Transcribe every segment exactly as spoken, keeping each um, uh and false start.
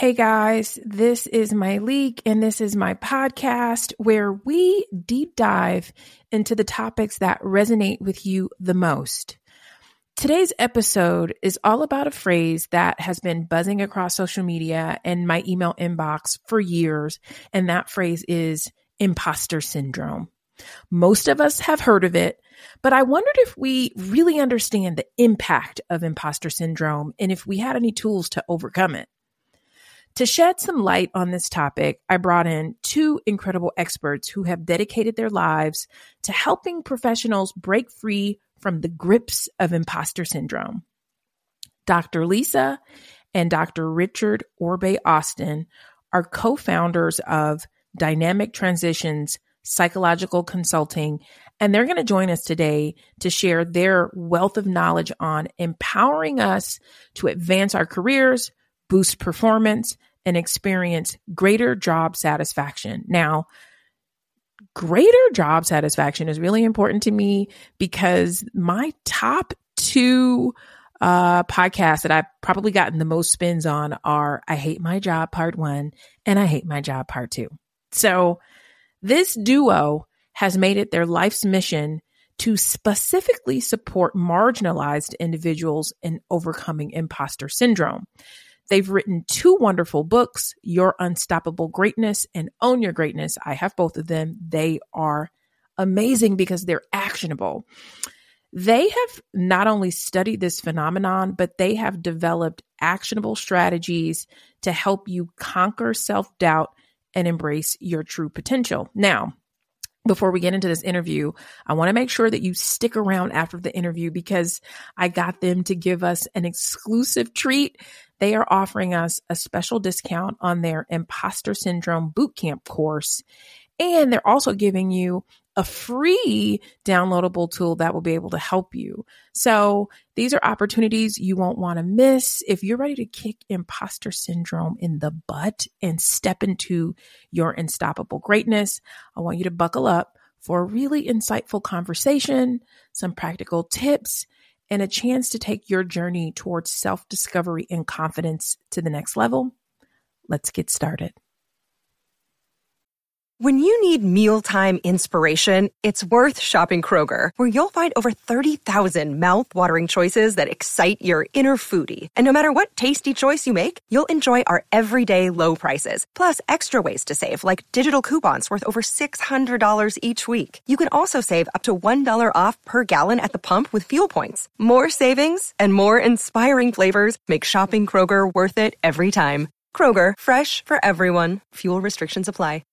Hey guys, this is Myleik and this is my podcast where we deep dive into the topics that resonate with you the most. Today's episode is all about a phrase that has been buzzing across social media and my email inbox for years, and that phrase is imposter syndrome. Most of us have heard of it, but I wondered if we really understand the impact of imposter syndrome and if we had any tools to overcome it. To shed some light on this topic, I brought in two incredible experts who have dedicated their lives to helping professionals break free from the grips of imposter syndrome. Doctor Lisa and Doctor Richard Orbe-Austin are co-founders of Dynamic Transitions Psychological Consulting, and they're going to join us today to share their wealth of knowledge on empowering us to advance our careers, boost performance, and experience greater job satisfaction. Now, greater job satisfaction is really important to me because my top two uh, podcasts that I've probably gotten the most spins on are I Hate My Job Part One and I Hate My Job Part Two. So this duo has made it their life's mission to specifically support marginalized individuals in overcoming imposter syndrome. They've written two wonderful books, Your Unstoppable Greatness and Own Your Greatness. I have both of them. They are amazing because they're actionable. They have not only studied this phenomenon, but they have developed actionable strategies to help you conquer self-doubt and embrace your true potential. Now, before we get into this interview, I want to make sure that you stick around after the interview because I got them to give us an exclusive treat. They are offering us a special discount on their Imposter Syndrome Bootcamp course. And they're also giving you a free downloadable tool that will be able to help you. So these are opportunities you won't want to miss. If you're ready to kick imposter syndrome in the butt and step into your unstoppable greatness, I want you to buckle up for a really insightful conversation, some practical tips, and a chance to take your journey towards self-discovery and confidence to the next level. Let's get started. When you need mealtime inspiration, it's worth shopping Kroger, where you'll find over thirty thousand mouth-watering choices that excite your inner foodie. And no matter what tasty choice you make, you'll enjoy our everyday low prices, plus extra ways to save, like digital coupons worth over six hundred dollars each week. You can also save up to one dollar off per gallon at the pump with fuel points. More savings and more inspiring flavors make shopping Kroger worth it every time. Kroger, fresh for everyone. Fuel restrictions apply.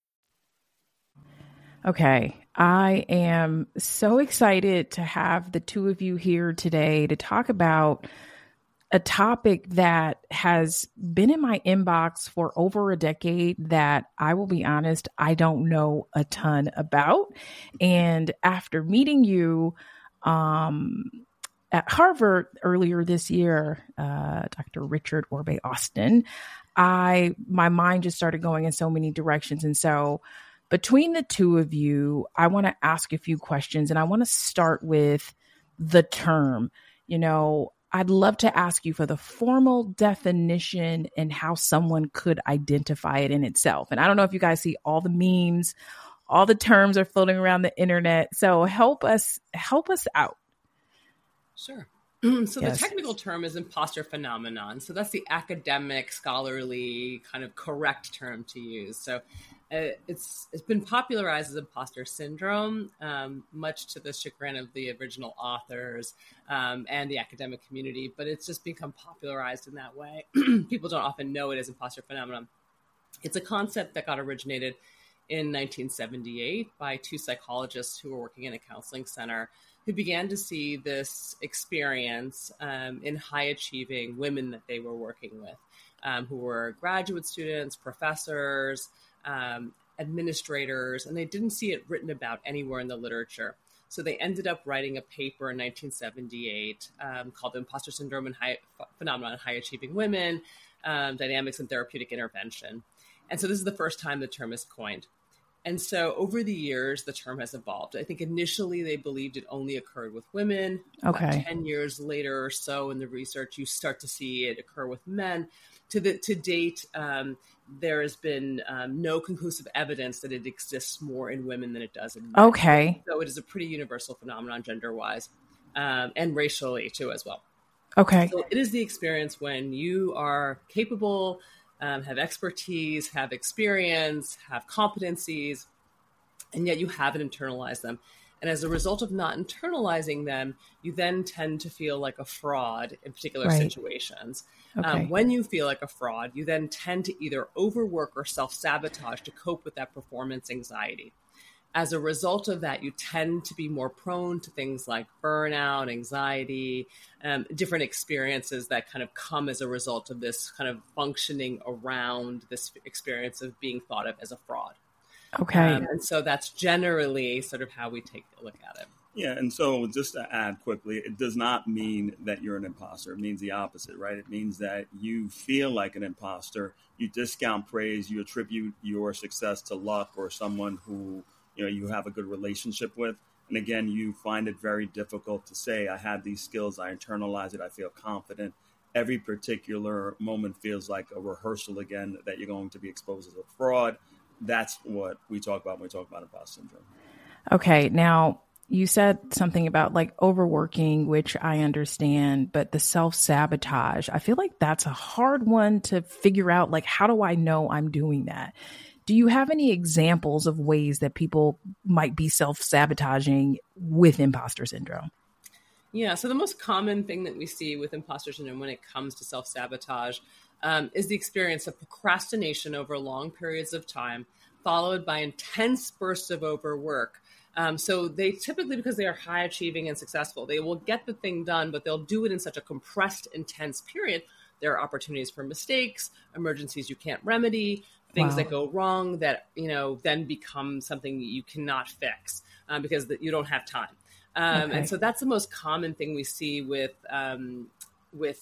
Okay, I am so excited to have the two of you here today to talk about a topic that has been in my inbox for over a decade that I will be honest, I don't know a ton about. And after meeting you um, at Harvard earlier this year, uh, Doctor Richard Orbe-Austin, I my mind just started going in so many directions. And so between the two of you, I want to ask a few questions, and I want to start with the term. You know, I'd love to ask you for the formal definition and how someone could identify it in itself. And I don't know if you guys see all the memes, all the terms are floating around the internet. So help us, help us out. Sure. So Yes. the technical term is imposter phenomenon. So that's the academic, scholarly, kind of correct term to use. So uh, it's it's been popularized as imposter syndrome, um, much to the chagrin of the original authors um, and the academic community. But it's just become popularized in that way. People don't often know it as imposter phenomenon. It's a concept that got originated in nineteen seventy-eight by two psychologists who were working in a counseling center, who began to see this experience um, in high-achieving women that they were working with, um, who were graduate students, professors, um, administrators, and they didn't see it written about anywhere in the literature. So they ended up writing a paper in nineteen seventy-eight um, called Imposter Syndrome and High Phenomenon in High-Achieving Women, um, Dynamics and Therapeutic Intervention. And so this is the first time the term is coined. And so over the years, the term has evolved. I think initially they believed it only occurred with women. Okay. About ten years later or so in the research, you start to see it occur with men. To the to date, um, there has been um, no conclusive evidence that it exists more in women than it does in men. Okay. So it is a pretty universal phenomenon gender-wise, um, and racially too as well. Okay. So it is the experience when you are capable, um, have expertise, have experience, have competencies, and yet you haven't internalized them. And as a result of not internalizing them, you then tend to feel like a fraud in particular Right. situations. Okay. Um, when you feel like a fraud, you then tend to either overwork or self-sabotage to cope with that performance anxiety. As a result of that, you tend to be more prone to things like burnout, anxiety, um, different experiences that kind of come as a result of this kind of functioning around this experience of being thought of as a fraud. Okay. Um, and so that's generally sort of how we take a look at it. Yeah, and so just to add quickly, it does not mean that you're an imposter. It means the opposite, right? It means that you feel like an imposter. You discount praise. You attribute your success to luck or someone who, you know, you have a good relationship with. And again, you find it very difficult to say, I have these skills, I internalize it, I feel confident. Every particular moment feels like a rehearsal again that you're going to be exposed as a fraud. That's what we talk about when we talk about imposter syndrome. Okay. Now, you said something about like overworking, which I understand, but the self-sabotage, I feel like that's a hard one to figure out. Like, how do I know I'm doing that? Do you have any examples of ways that people might be self-sabotaging with imposter syndrome? Yeah, so the most common thing that we see with imposter syndrome when it comes to self-sabotage um, is the experience of procrastination over long periods of time, followed by intense bursts of overwork. Um, so they typically, because they are high achieving and successful, they will get the thing done, but they'll do it in such a compressed, intense period. There are opportunities for mistakes, emergencies you can't remedy, things Wow. that go wrong that, you know, then become something you cannot fix um, because that you don't have time. Um, Okay. And so that's the most common thing we see with um, with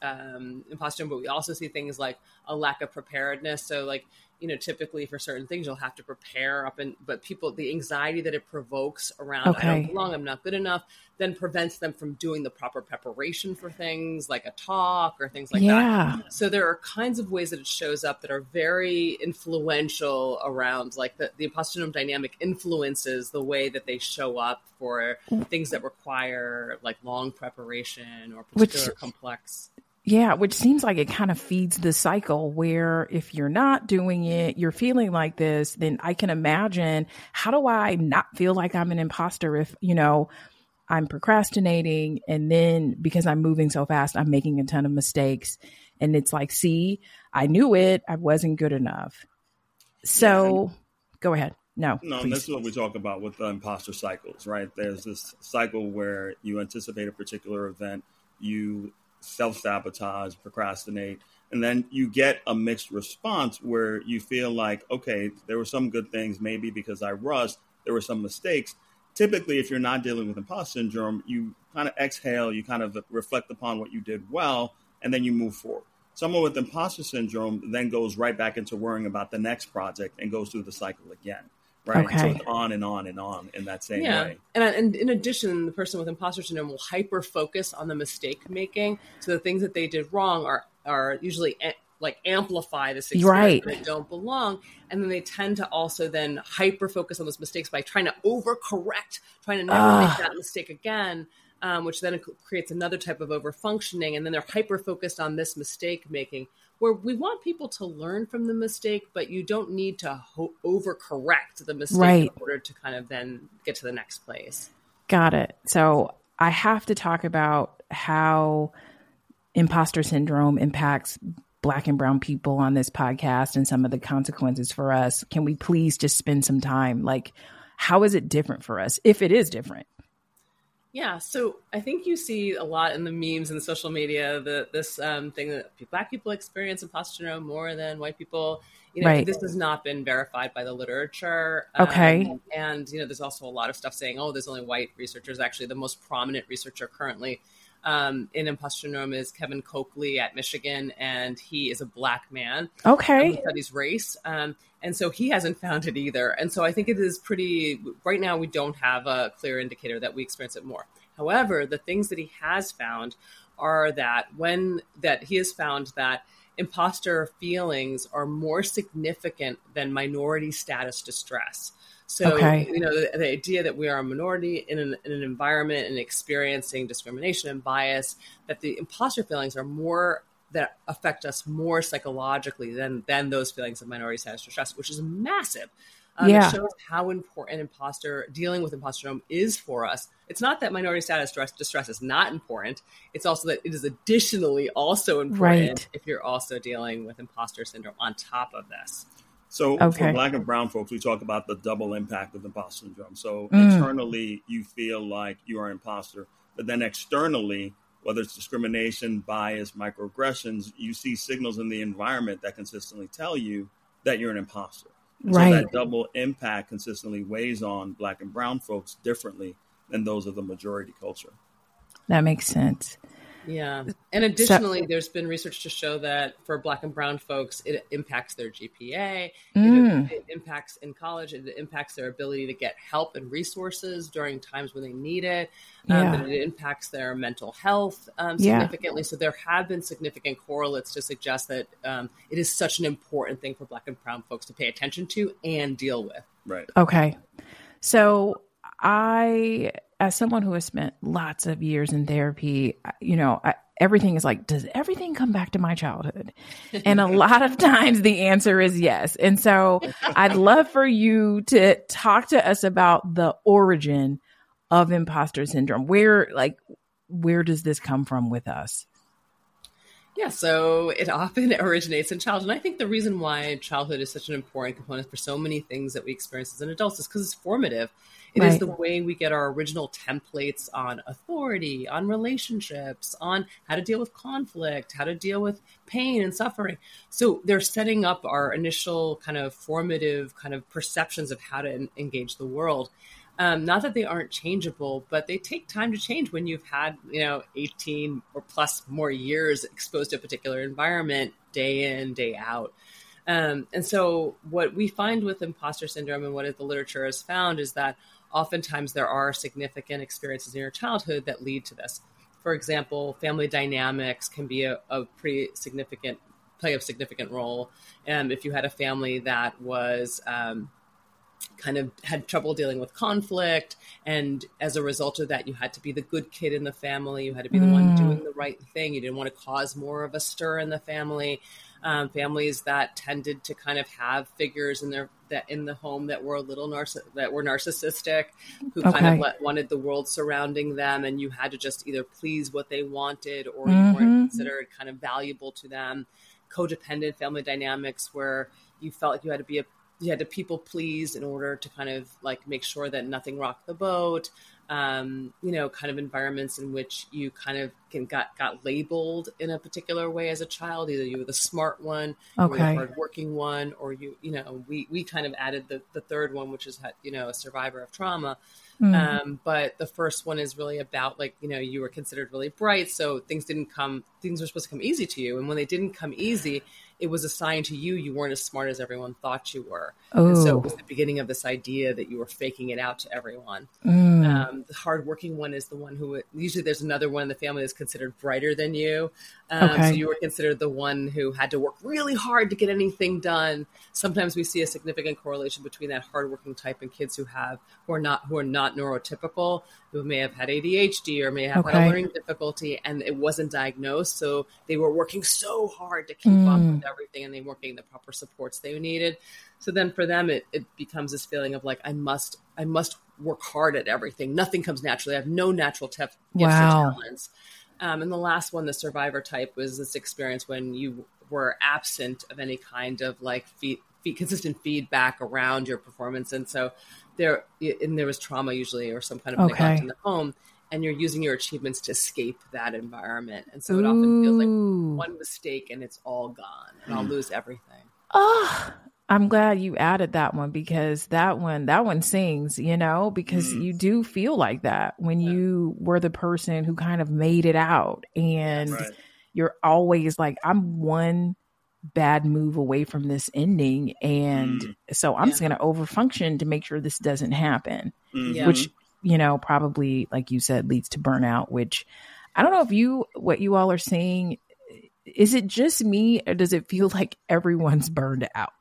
um, imposter syndrome. But we also see things like a lack of preparedness. So like, you know, typically for certain things, you'll have to prepare up and, but people, the anxiety that it provokes around, Okay. I don't belong, I'm not good enough, then prevents them from doing the proper preparation for things like a talk or things like Yeah. that. So there are kinds of ways that it shows up that are very influential around like the, the imposter syndrome dynamic influences the way that they show up for things that require like long preparation or particular Which- complex. Yeah, which seems like it kind of feeds the cycle where if you're not doing it, you're feeling like this, then I can imagine, how do I not feel like I'm an imposter if, you know, I'm procrastinating and then because I'm moving so fast, I'm making a ton of mistakes. And it's like, see, I knew it. I wasn't good enough. So Yeah, go ahead. No, No, and please. this is what we talk about with the imposter cycles, right? There's this cycle where you anticipate a particular event, you self-sabotage, procrastinate, and then you get a mixed response where you feel like, okay, there were some good things, maybe because I rushed, there were some mistakes. Typically, if you're not dealing with imposter syndrome, you kind of exhale, you kind of reflect upon what you did well, and then you move forward. Someone with imposter syndrome then goes right back into worrying about the next project and goes through the cycle again. Right. Okay. So it's on and on and on in that same Yeah. way. And, and in addition, the person with imposter syndrome will hyper focus on the mistake making. So the things that they did wrong are, are usually a- like amplify this experience Right. that don't belong. And then they tend to also then hyper focus on those mistakes by trying to overcorrect, trying to never Ah. make that mistake again. Um, which then creates another type of overfunctioning. And then they're hyper focused on this mistake making, where we want people to learn from the mistake, but you don't need to ho- overcorrect the mistake Right. in order to kind of then get to the next place. Got it. So I have to talk about how imposter syndrome impacts Black and brown people on this podcast and some of the consequences for us. Can we please just spend some time? Like, how is it different for us, if it is different? Yeah, so I think you see a lot in the memes and social media, the, this um, thing that Black people experience imposter syndrome more than white people. You know, Right. this has not been verified by the literature. Okay. Um, and, you know, there's also a lot of stuff saying, oh, there's only white researchers. Actually, the most prominent researcher currently um, in imposter syndrome is Kevin Coakley at Michigan, and he is a Black man. Okay. Um, who studies race. Um, and so he hasn't found it either. And so I think it is pretty, right now we don't have a clear indicator that we experience it more. However, the things that he has found are that when, that he has found that imposter feelings are more significant than minority status distress. So, okay. you know, the, the idea that we are a minority in an, in an environment and experiencing discrimination and bias, that the imposter feelings are more, that affect us more psychologically than, than those feelings of minority status distress, which is massive. Um, yeah. It shows how important imposter, dealing with imposter syndrome is for us. It's not that minority status distress, distress is not important. It's also that it is additionally also important right. if you're also dealing with imposter syndrome on top of this. So okay. for Black and brown folks, we talk about the double impact of imposter syndrome. So mm. internally, you feel like you are an imposter, but then externally, whether it's discrimination, bias, microaggressions, you see signals in the environment that consistently tell you that you're an imposter. And right. So that double impact consistently weighs on Black and brown folks differently than those of the majority culture. That makes sense. Yeah. And additionally, so, there's been research to show that for Black and brown folks, it impacts their G P A, mm. it, it impacts in college, it impacts their ability to get help and resources during times when they need it. Um, yeah. and it impacts their mental health um, significantly. Yeah. So there have been significant correlates to suggest that um, it is such an important thing for Black and brown folks to pay attention to and deal with. Right. Okay. So I, as someone who has spent lots of years in therapy, you know, I, everything is like, does everything come back to my childhood? And a lot of times the answer is yes. And so I'd love for you to talk to us about the origin of imposter syndrome. Where, like, where does this come from with us? Yeah, so it often originates in childhood. And I think the reason why childhood is such an important component for so many things that we experience as an adult is because it's formative. It right. is the way we get our original templates on authority, on relationships, on how to deal with conflict, how to deal with pain and suffering. So they're setting up our initial kind of formative kind of perceptions of how to en- engage the world. Um, not that they aren't changeable, but they take time to change when you've had, you know, eighteen or plus more years exposed to a particular environment day in, day out. Um, and so what we find with imposter syndrome and what the literature has found is that oftentimes there are significant experiences in your childhood that lead to this. For example, family dynamics can be a, a pretty significant, play a significant role. Um, if you had a family that was, um, kind of had trouble dealing with conflict. And as a result of that, you had to be the good kid in the family. You had to be the mm. one doing the right thing. You didn't want to cause more of a stir in the family. Um, families that tended to kind of have figures in their that in the home that were a little narciss- that were narcissistic, who okay. kind of let, wanted the world surrounding them, and you had to just either please what they wanted or mm-hmm. you weren't considered kind of valuable to them. Codependent family dynamics where you felt like you had to be a you had to people please in order to kind of like make sure that nothing rocked the boat. Um, you know, kind of environments in which you kind of can got, got labeled in a particular way as a child. Either you were the smart one, okay. you were the hardworking one, or you, you know, we, we kind of added the, the third one, which is, you know, a survivor of trauma. Mm. Um, but the first one is really about like, you know, you were considered really bright. So things didn't come, things were supposed to come easy to you. And when they didn't come easy, it was assigned to you. You weren't as smart as everyone thought you were. Ooh. And so it was the beginning of this idea that you were faking it out to everyone. Mm. Um, the hardworking one is the one who, usually there's another one in the family that's considered brighter than you. Um, okay. So you were considered the one who had to work really hard to get anything done. Sometimes we see a significant correlation between that hardworking type and kids who have, who are not, who are not neurotypical, who may have had A D H D or may have okay. had a learning difficulty, and it wasn't diagnosed. So they were working so hard to keep mm. up with everything, and they weren't getting the proper supports they needed. So then for them, it, it becomes this feeling of like, I must, I must work hard at everything. Nothing comes naturally. I have no natural te- gifts wow. or talents. Um, and the last one, the survivor type, was this experience when you were absent of any kind of like feed, feed, consistent feedback around your performance. And so there, and there was trauma usually or some kind of okay. neglect in the home, and you're using your achievements to escape that environment. And so it often feels like one mistake and it's all gone and I'll lose everything. Oh, I'm glad you added that one because that one, that one sings, you know, because Mm. you do feel like that when Yeah. you were the person who kind of made it out, and Right. you're always like, I'm one bad move away from this ending. And Mm. so I'm Yeah. just going to overfunction to make sure this doesn't happen, Mhm. Yeah. which, you know, probably, like you said, leads to burnout, which I don't know if you, what you all are saying, is it just me or does it feel like everyone's burned out?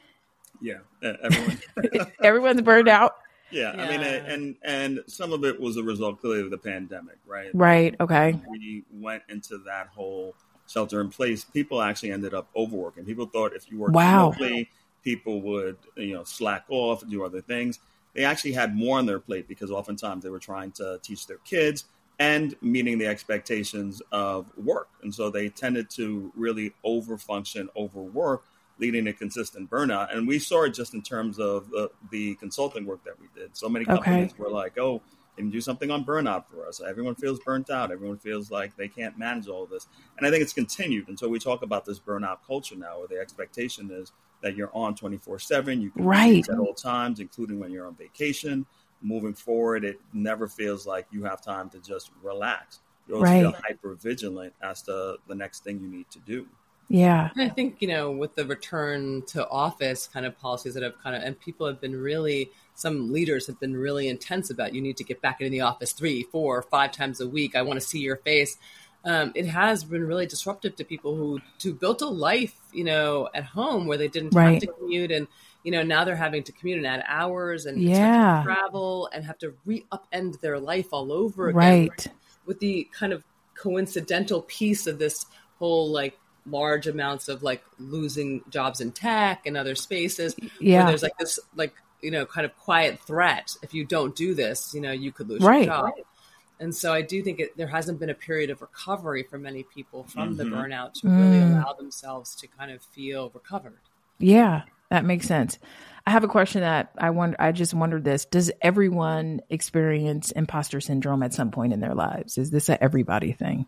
Yeah, uh, everyone. Everyone's burned out. Yeah, I mean, Yeah. and and some of it was a result clearly of the pandemic, right? Right. Okay. When we went into that whole shelter in place, people actually ended up overworking. People thought if you worked Wow. remotely, people would, you know, slack off and do other things. They actually had more on their plate because oftentimes they were trying to teach their kids and meeting the expectations of work. And so they tended to really overfunction, overwork, leading to consistent burnout. And we saw it just in terms of the, the consulting work that we did. So many companies Okay. were like, oh, can you do something on burnout for us? Everyone feels burnt out. Everyone feels like they can't manage all of this. And I think it's continued. And so we talk about this burnout culture now, where the expectation is that you're on twenty-four seven. You can Right. do things at all times, including when you're on vacation. Moving forward, it never feels like you have time to just relax. You always feel Right. hyper vigilant as to the next thing you need to do. Yeah. I think, you know, with the return to office kind of policies that have kind of, and people have been really, some leaders have been really intense about, you need to get back into the office three, four, five times a week. I want to see your face. Um, it has been really disruptive to people who, who built a life, you know, at home where they didn't Right. have to commute. And, you know, now they're having to commute and add hours and Yeah. expect to travel and have to re-upend their life all over again. Right. With the kind of coincidental piece of this whole like large amounts of like losing jobs in tech and other spaces Yeah. where there's like this like you know kind of quiet threat, if you don't do this, you know, you could lose Right. your job. And so I do think it, there hasn't been a period of recovery for many people from the Mhm. burnout to really Mm. allow themselves to kind of feel recovered. Yeah, that makes sense. I have a question that I wonder, I just wondered this. Does everyone experience imposter syndrome at some point in their lives? Is this a everybody thing?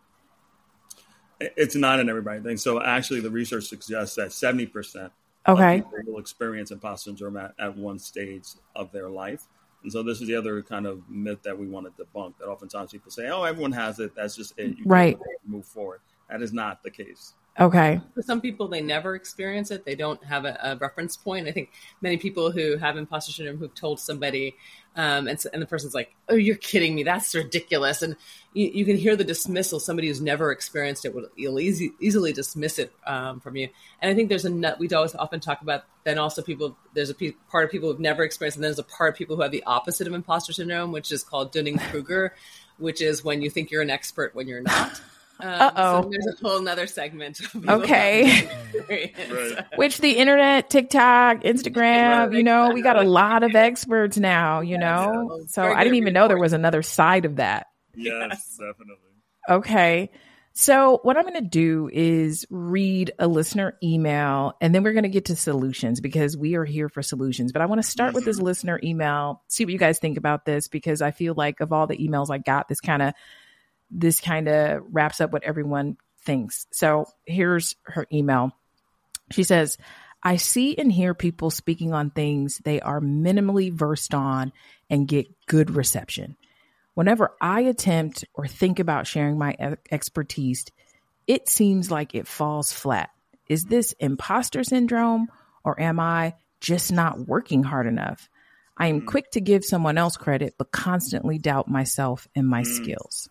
It's not an everybody thing. So actually, the research suggests that seventy percent Okay. of people will experience imposter syndrome at, at one stage of their life. And so this is the other kind of myth that we want to debunk, that oftentimes people say, oh, everyone has it. That's just it. You Right. can move forward. That is not the case. Okay. For some people, they never experience it. They don't have a, a reference point. I think many people who have imposter syndrome who've told somebody, um, and, and the person's like, oh, you're kidding me. That's ridiculous. And you, you can hear the dismissal. Somebody who's never experienced it will you'll easy, easily dismiss it um, from you. And I think there's a nut, we always often talk about, then also people, there's a pe- part of people who've never experienced, and then there's a part of people who have the opposite of imposter syndrome, which is called Dunning-Kruger, which is when you think you're an expert when you're not. Um, Uh-oh. So there's a whole nother segment. Of people Okay. who have this experience. Right. Which the internet, TikTok, Instagram, you know, we got a lot of experts now, you know? Yeah. So Very I didn't good even know there report. was another side of that. Yes, Yes. definitely. Okay. So what I'm going to do is read a listener email, and then we're going to get to solutions because we are here for solutions. But I want to start with this listener email, see what you guys think about this, because I feel like of all the emails I got, this kind of this kind of wraps up what everyone thinks. So here's her email. She says, I see and hear people speaking on things they are minimally versed on and get good reception. Whenever I attempt or think about sharing my e- expertise, it seems like it falls flat. Is this imposter syndrome, or am I just not working hard enough? I am quick to give someone else credit, but constantly doubt myself and my skills.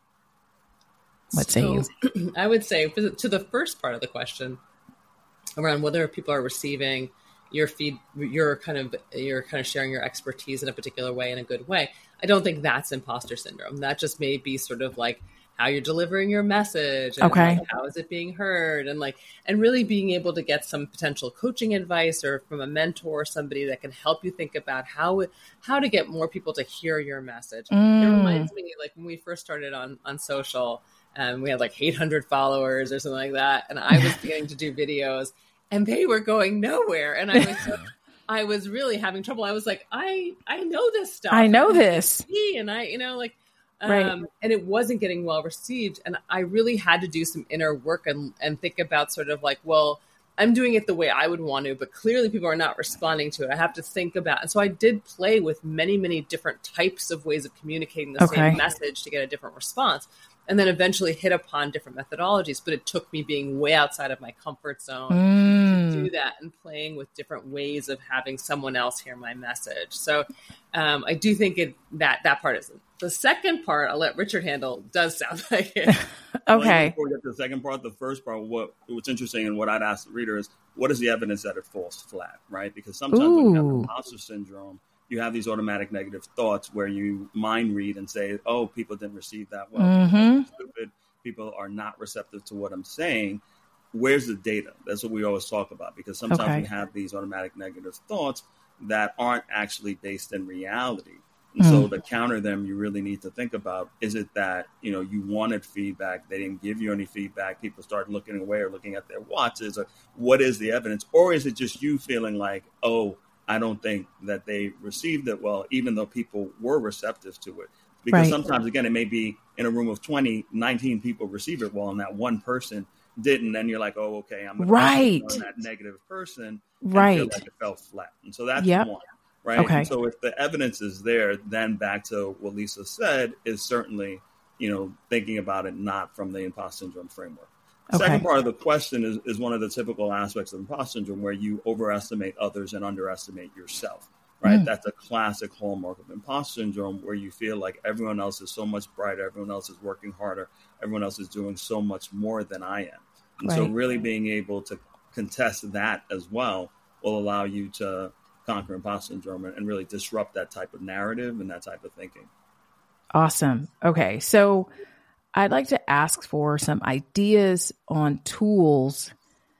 What say you? So, I would say for the, to the first part of the question around whether people are receiving your feed, your kind of, you're kind of sharing your expertise in a particular way, in a good way. I don't think that's imposter syndrome. That just may be sort of like how you're delivering your message. And Okay. like, how is it being heard? And like, and really being able to get some potential coaching advice or from a mentor, somebody that can help you think about how, how to get more people to hear your message. Mm. It reminds me, like when we first started on, on social, and we had like eight hundred followers or something like that. And I was beginning to do videos and they were going nowhere. And I was, so, I was really having trouble. I was like, I, I know this stuff. I know this. And I, you know, like, um, Right. and it wasn't getting well received. And I really had to do some inner work and, and think about sort of like, well, I'm doing it the way I would want to, but clearly people are not responding to it. I have to think about, and so I did play with many, many different types of ways of communicating the Okay. same message to get a different response. And then eventually hit upon different methodologies, but it took me being way outside of my comfort zone Mm. to do that and playing with different ways of having someone else hear my message. So um, I do think it, that that part is the second part. I'll let Richard handle. Does sound like it. Okay. Before we get to the second part, the first part, what what's interesting and what I'd ask the reader is, what is the evidence that it falls flat, right? Because sometimes when you have Ooh. imposter syndrome, you have these automatic negative thoughts where you mind read and say, oh, people didn't receive that well. Mhm. People are stupid. People are not receptive to what I'm saying. Where's the data? That's what we always talk about, because sometimes Okay. we have these automatic negative thoughts that aren't actually based in reality. And so to counter them, you really need to think about, is it that, you know, you wanted feedback, they didn't give you any feedback, people start looking away or looking at their watches, or what is the evidence? Or is it just you feeling like, oh, I don't think that they received it well, even though people were receptive to it? Because Right. sometimes, again, it may be in a room of twenty, nineteen people receive it well, and that one person didn't. Then you're like, oh, okay, I'm going Right. to that negative person and Right. feel like it fell flat. And so that's Yep. one, right? Okay. And so if the evidence is there, then back to what Lisa said is certainly, you know, thinking about it not from the imposter syndrome framework. Okay. Second part of the question is, is one of the typical aspects of imposter syndrome, where you overestimate others and underestimate yourself, right? Mm. That's a classic hallmark of imposter syndrome, where you feel like everyone else is so much brighter, everyone else is working harder, everyone else is doing so much more than I am. And so Right. really being able to contest that as well will allow you to conquer imposter syndrome and, and really disrupt that type of narrative and that type of thinking. Awesome. Okay. So I'd like to ask for some ideas on tools,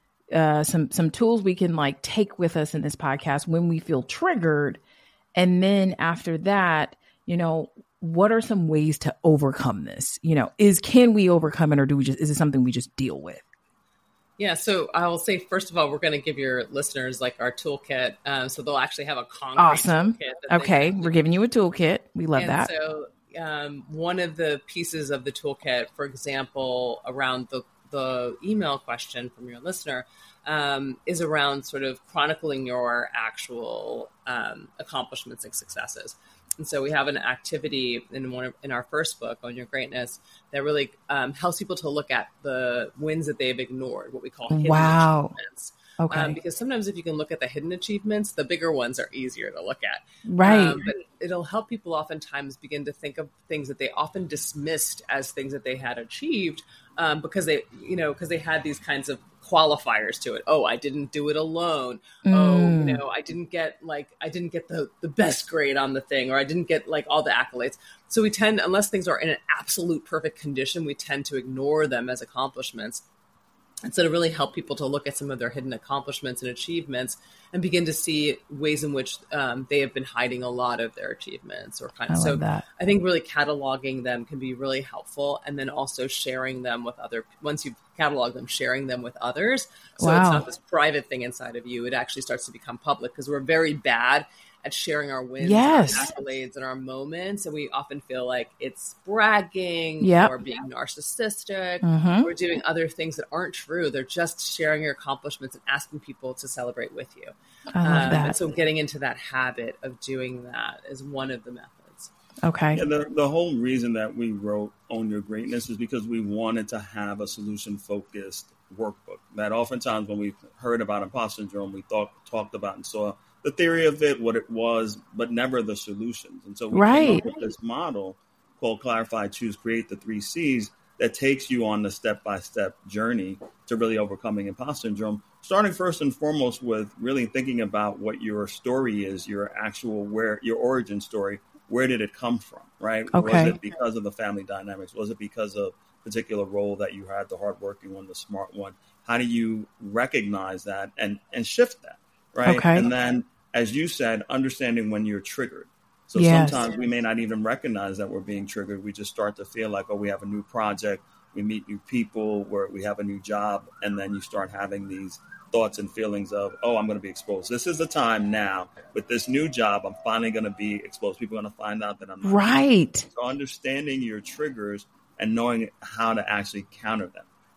uh, some, some tools we can like take with us in this podcast when we feel triggered. And then after that, you know, what are some ways to overcome this? You know, is, can we overcome it, or do we just, is it something we just deal with? Yeah, so I will say, first of all, we're going to give your listeners like our toolkit. Um, so they'll actually have a concrete Awesome. toolkit. that they Okay. can- We're giving you a toolkit. We love and that. So um, one of the pieces of the toolkit, for example, around the, the email question from your listener, um, is around sort of chronicling your actual um, accomplishments and successes. And so we have an activity in one of, in our first book, Own Your Greatness, that really um, helps people to look at the wins that they've ignored, what we call hidden Wow. achievements. Okay. Um, because sometimes if you can look at the hidden achievements, the bigger ones are easier to look at. Right. Um, but it'll help people oftentimes begin to think of things that they often dismissed as things that they had achieved um, because they, you know, because they had these kinds of qualifiers to it. Oh, I didn't do it alone. Mm. Oh, you know, I didn't get like, I didn't get the, the best grade on the thing, or I didn't get like all the accolades. So we tend, unless things are in an absolute perfect condition, we tend to ignore them as accomplishments. And so to really help people to look at some of their hidden accomplishments and achievements and begin to see ways in which um, they have been hiding a lot of their achievements or kind I of, love so that. I think really cataloging them can be really helpful. And then also sharing them with other, once you've cataloged them, sharing them with others. So Wow. it's not this private thing inside of you. It actually starts to become public, because we're very bad at sharing our wins, Yes. our accolades, and our moments. And we often feel like it's bragging Yep. or being narcissistic. Mhm. We're doing other things that aren't true. They're just sharing your accomplishments and asking people to celebrate with you. I love Um, that. And so getting into that habit of doing that is one of the methods. Okay. Yeah, the, the whole reason that we wrote Own Your Greatness is because we wanted to have a solution-focused workbook. That oftentimes when we heard about imposter syndrome, we thought, talked about and saw the theory of it, what it was, but never the solutions. And so we Right. came up with this model called Clarify, Choose, Create, the three C's, that takes you on the step-by-step journey to really overcoming imposter syndrome, starting first and foremost with really thinking about what your story is, your actual, where your origin story. Where did it come from, right? Okay. Was it because of the family dynamics? Was it because of a particular role that you had, the hardworking one, the smart one? How do you recognize that and, and shift that, right? Okay. And then, as you said, understanding when you're triggered. So Yes. sometimes we may not even recognize that we're being triggered. We just start to feel like, oh, we have a new project, we meet new people, where we have a new job, and then you start having these thoughts and feelings of, oh, I'm going to be exposed. This is the time now. With this new job, I'm finally going to be exposed. People are going to find out that I'm not. Right. So understanding your triggers and knowing how to actually counter them,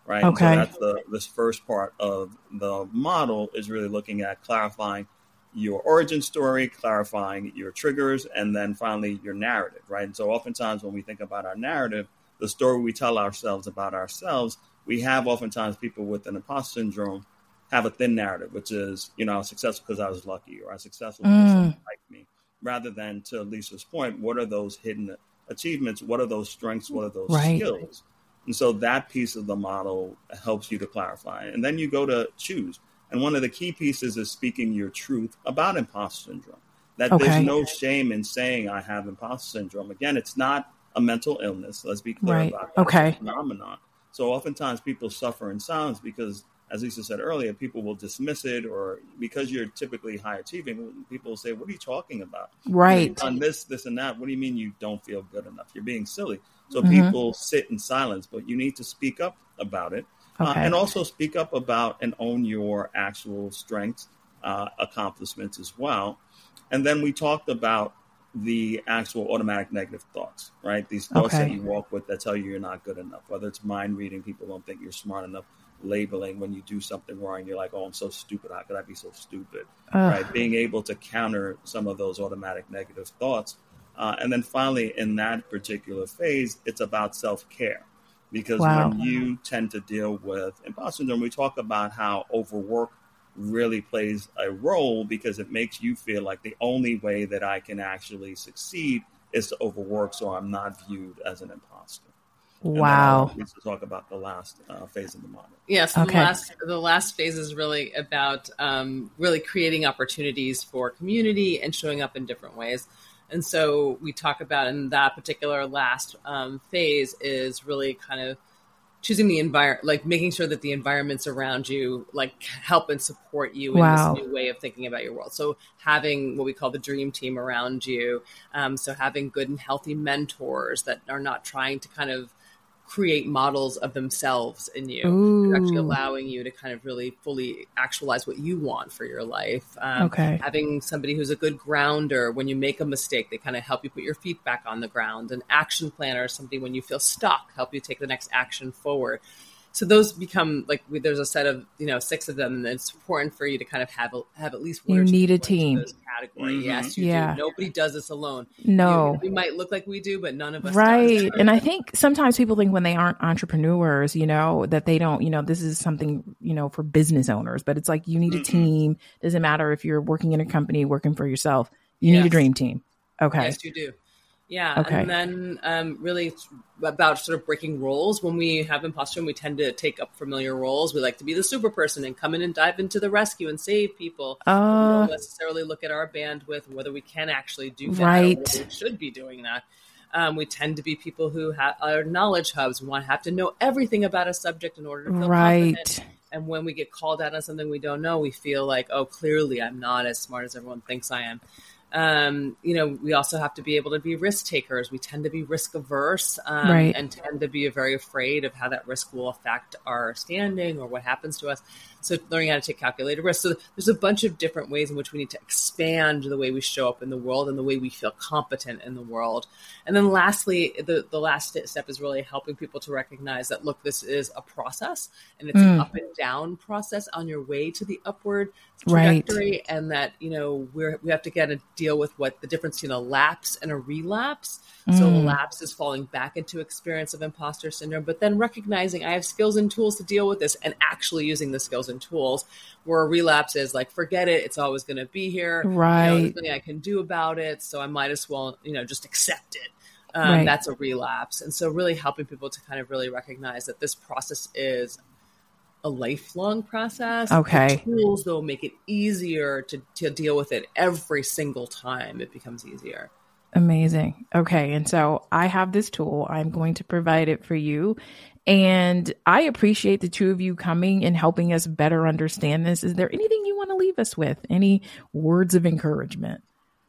right? Okay. And so that's the this first part of the model is really looking at clarifying your origin story, clarifying your triggers, and then finally your narrative, right? And so oftentimes when we think about our narrative, the story we tell ourselves about ourselves, we have oftentimes people with an imposter syndrome have a thin narrative, which is, you know, I was successful because I was lucky, or I was successful because Mm. someone liked me, rather than, to Lisa's point, what are those hidden achievements? What are those strengths? What are those Right. skills? And so that piece of the model helps you to clarify. And then you go to choose. And one of the key pieces is speaking your truth about imposter syndrome, that Okay. there's no shame in saying I have imposter syndrome. Again, it's not a mental illness. Let's be clear Right. about that. Okay. It's a phenomenon. So oftentimes people suffer in silence because, as Lisa said earlier, people will dismiss it, or because you're typically high achieving, people will say, what are you talking about? Right. You've done this, this, and that. What do you mean you don't feel good enough? You're being silly. So Mhm. people sit in silence, but you need to speak up about it. Uh, Okay. and also speak up about and own your actual strengths, uh, accomplishments as well. And then we talked about the actual automatic negative thoughts, right? These thoughts Okay. that you walk with that tell you you're not good enough, whether it's mind reading, people don't think you're smart enough, labeling when you do something wrong, you're like, oh, I'm so stupid. How could I be so stupid? Ugh. Right? Being able to counter some of those automatic negative thoughts. Uh, and then finally, in that particular phase, it's about self-care. Because Wow. when you tend to deal with imposter syndrome, we talk about how overwork really plays a role, because it makes you feel like the only way that I can actually succeed is to overwork, so I'm not viewed as an imposter. And then Wow. I'll Lisa talk about the last uh, phase of the model. Yes, the Okay. last the last phase is really about um, really creating opportunities for community and showing up in different ways. And so we talk about in that particular last um, phase is really kind of choosing the environment, like making sure that the environments around you like help and support you Wow. in this new way of thinking about your world. So having what we call the dream team around you. Um, so having good and healthy mentors that are not trying to kind of create models of themselves in you. Ooh. They're actually allowing you to kind of really fully actualize what you want for your life. Um, Okay. Having somebody who's a good grounder when you make a mistake, they kind of help you put your feet back on the ground. An action planner is somebody when you feel stuck, help you take the next action forward. So those become like we, there's a set of you know six of them, and it's important for you to kind of have a, have at least one You or two need a people into team. those category. Mhm. Yes, you Yeah. do. Nobody does this alone. No. You- we might look like we do, but none of us Right. does. And I think sometimes people think when they aren't entrepreneurs, you know, that they don't, you know, this is something, you know, for business owners, but it's like you need a team. Doesn't matter if you're working in a company, working for yourself, you need a Yes. dream team. Okay. Yes, you do. Yeah. Okay. And then um, really it's about sort of breaking roles. When we have imposter syndrome, we tend to take up familiar roles. We like to be the super person and come in and dive into the rescue and save people. we Uh, don't necessarily look at our bandwidth, whether we can actually do that, or Right. whether we should be doing that. Um, we tend to be people who ha- are knowledge hubs. We want to have to know everything about a subject in order to feel Right. confident. And when we get called out on something we don't know, we feel like, oh, clearly I'm not as smart as everyone thinks I am. Um, you know, we also have to be able to be risk takers. We tend to be risk averse um, Right. and tend to be very afraid of how that risk will affect our standing or what happens to us. So learning how to take calculated risk. So there's a bunch of different ways in which we need to expand the way we show up in the world and the way we feel competent in the world. And then lastly, the, the last step is really helping people to recognize that, look, this is a process and it's Mm. an up and down process on your way to the upward Right. trajectory. And that, you know, we're, we have to get to deal with what the difference between a lapse and a relapse. So a Mm. lapse is falling back into experience of imposter syndrome, but then recognizing I have skills and tools to deal with this and actually using the skills and tools, where a relapse is like, forget it. It's always going to be here. You know, Right. there's nothing I can do about it. So I might as well, you know, just accept it. Um, Right. That's a relapse. And so really helping people to kind of really recognize that this process is a lifelong process. Okay. The tools, though, make it easier to, to deal with it every single time it becomes easier. Amazing. Okay. And so I have this tool. I'm going to provide it for you. And I appreciate the two of you coming and helping us better understand this. Is there anything you want to leave us with? Any words of encouragement?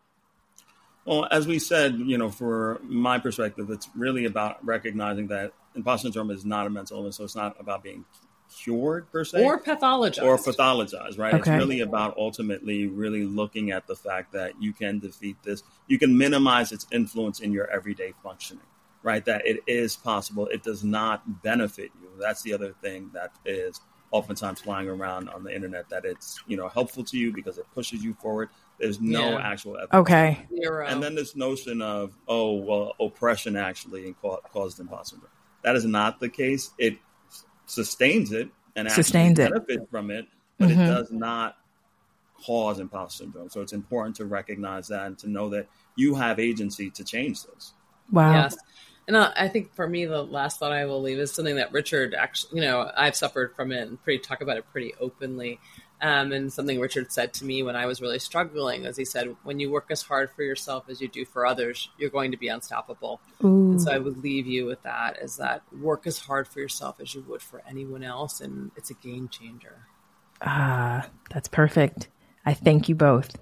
Well, as we said, you know, for my perspective, it's really about recognizing that imposter syndrome is not a mental illness. So it's not about being cured per se. Or pathologized. Or pathologized, right? Okay. It's really about ultimately really looking at the fact that you can defeat this. You can minimize its influence in your everyday functioning, right? That it is possible. It does not benefit you. That's the other thing that is oftentimes flying around on the internet, that it's, you know, helpful to you because it pushes you forward. There's no Yeah. actual evidence. Okay. Zero. And then this notion of, oh, well, oppression actually caused imposter syndrome. That is not the case. It sustains it and actually Sustains it. benefits from it, but Mhm. it does not cause imposter syndrome. So it's important to recognize that and to know that you have agency to change this. Wow. Yes. And uh, I think for me, the last thought I will leave is something that Richard actually, you know, I've suffered from it and pretty talk about it pretty openly. Um, and something Richard said to me when I was really struggling, as he said, when you work as hard for yourself as you do for others, you're going to be unstoppable. Ooh. And so I would leave you with that, is that work as hard for yourself as you would for anyone else. And it's a game changer. Ah, that's perfect. I thank you both.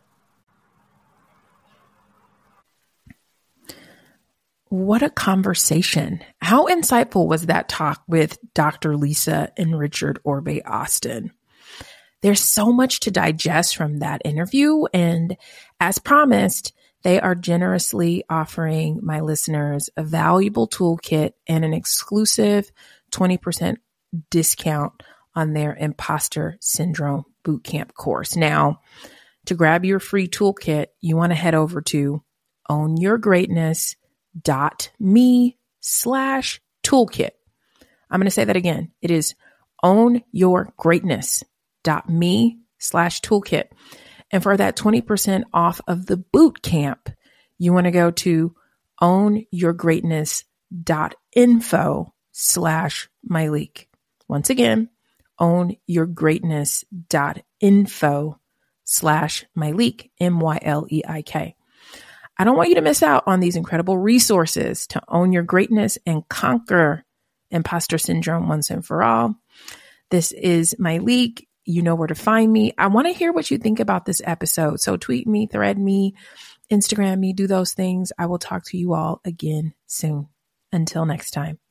What a conversation. How insightful was that talk with Doctor Lisa and Richard Orbe Austin? There's so much to digest from that interview. And as promised, they are generously offering my listeners a valuable toolkit and an exclusive twenty percent discount on their Imposter Syndrome Bootcamp course. Now, to grab your free toolkit, you want to head over to ownyourgreatness.com dot me slash toolkit. I'm going to say that again. It is ownyourgreatness dot me slash toolkit. And for that twenty percent off of the boot camp, you want to go to ownyourgreatness dot info slash myleik. Once again, ownyourgreatness dot info slash myleik, M Y L E I K. I don't want you to miss out on these incredible resources to own your greatness and conquer imposter syndrome once and for all. This is Myleik. You know where to find me. I want to hear what you think about this episode. So tweet me, thread me, Instagram me, do those things. I will talk to you all again soon. Until next time.